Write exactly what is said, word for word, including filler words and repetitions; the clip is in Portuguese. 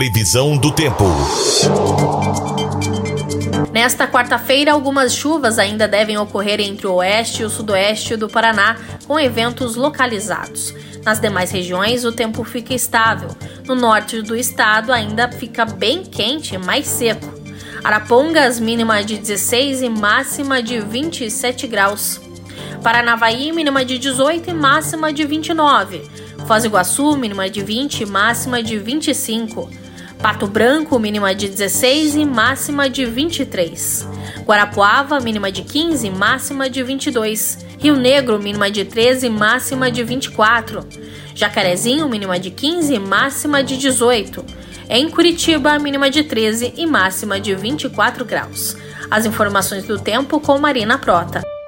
Previsão do tempo. Nesta quarta-feira, algumas chuvas ainda devem ocorrer entre o oeste e o sudoeste do Paraná, com eventos localizados. Nas demais regiões, o tempo fica estável. No norte do estado, ainda fica bem quente e mais seco. Arapongas, mínima de dezesseis e máxima de vinte e sete graus. Paranavaí, mínima de dezoito e máxima de vinte e nove. Foz do Iguaçu, mínima de vinte e máxima de vinte e cinco. Pato Branco, mínima de dezesseis e máxima de vinte e três. Guarapuava, mínima de quinze e máxima de vinte e dois. Rio Negro, mínima de treze e máxima de vinte e quatro. Jacarezinho, mínima de quinze e máxima de dezoito. Em Curitiba, mínima de treze e máxima de vinte e quatro graus. As informações do tempo com Marina Prota.